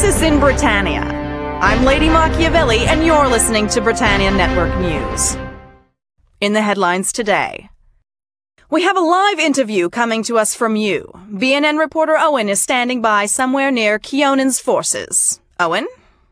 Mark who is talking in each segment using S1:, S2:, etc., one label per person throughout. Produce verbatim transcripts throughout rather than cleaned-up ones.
S1: crisis in Britannia. I'm Lady Machiavelli, and you're listening to Britannia Network News. In the headlines today, we have a live interview coming to us from you. B N N reporter Owen is standing by somewhere near Kionan's forces. Owen?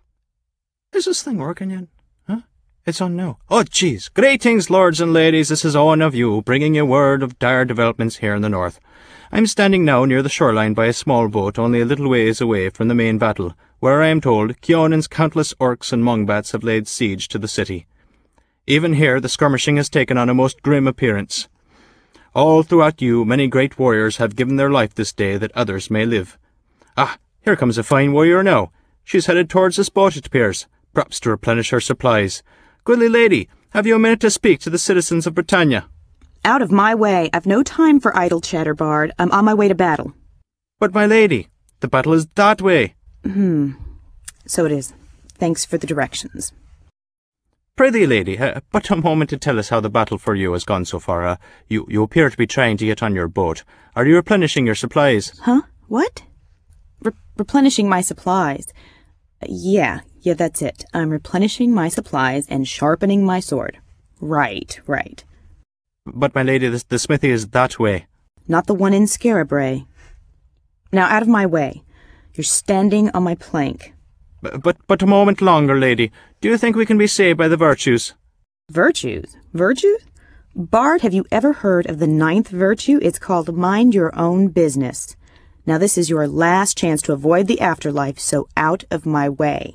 S2: Is this thing working yet? Huh? It's on now. Oh, jeez. Greetings, lords and ladies. This is Owen of you, bringing you word of dire developments here in the north. I'm standing now near the shoreline by a small boat only a little ways away from the main battle, where I am told Kionan's countless orcs and mongbats have laid siege to the city. Even here the skirmishing has taken on a most grim appearance. All throughout you many great warriors have given their life this day that others may live. Ah, here comes a fine warrior now. She's headed towards this boat, it appears, perhaps to replenish her supplies. Goodly lady, have you a minute to speak to the citizens of Britannia?
S3: Out of my way. I've no time for idle chatter, Bard. I'm on my way to battle.
S2: But, my lady, the battle is that way.
S3: Hmm. So it is. Thanks for the directions.
S2: Prithee, lady, uh, but a moment to tell us how the battle for you has gone so far. Uh, you, you appear to be trying to get on your boat. Are you replenishing your supplies?
S3: Huh? What? Re- replenishing my supplies. Uh, yeah, yeah, that's it. I'm replenishing my supplies and sharpening my sword. Right, right.
S2: But, my lady, the, the smithy is that way.
S3: Not the one in Scarabray. Now, out of my way. You're standing on my plank.
S2: But, but, but a moment longer, lady. Do you think we can be saved by the virtues?
S3: Virtues? Virtues? Bard, have you ever heard of the ninth virtue? It's called mind your own business. Now, this is your last chance to avoid the afterlife, so out of my way.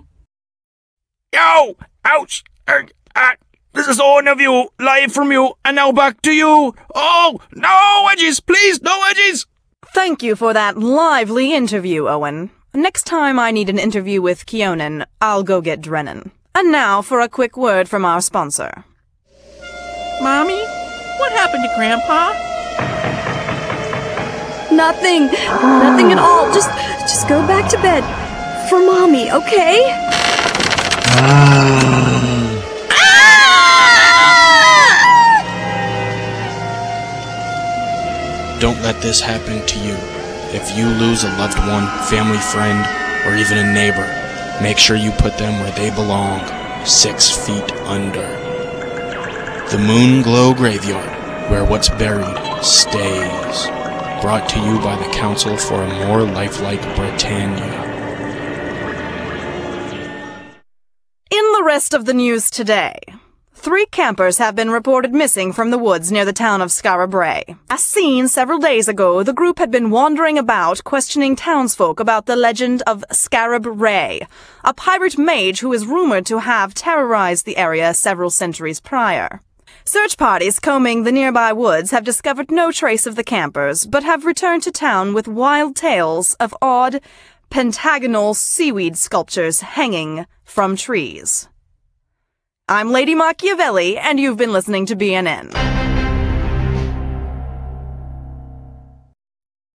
S2: Yo! Ouch! Er, ah. This is Owen of you, live from you, and now back to you. Oh, no wedges, please, no wedges.
S1: Thank you for that lively interview, Owen. Next time I need an interview with Kionan, I'll go get Drennan. And now for a quick word from our sponsor.
S4: Mommy, what happened to Grandpa?
S5: Nothing. Nothing at all. Just, just go back to bed. For Mommy, okay?
S6: Ah. Don't let this happen to you. If you lose a loved one, family friend, or even a neighbor, make sure you put them where they belong, six feet under. The Moonglow Graveyard, where what's buried stays. Brought to you by the Council for a More Lifelike Britannia.
S1: In the rest of the news today, three campers have been reported missing from the woods near the town of Scarabray. As seen several days ago, the group had been wandering about, questioning townsfolk about the legend of Scarab Ray, a pirate mage who is rumored to have terrorized the area several centuries prior. Search parties combing the nearby woods have discovered no trace of the campers, but have returned to town with wild tales of odd, pentagonal seaweed sculptures hanging from trees. I'm Lady Machiavelli, and you've been listening to B N N.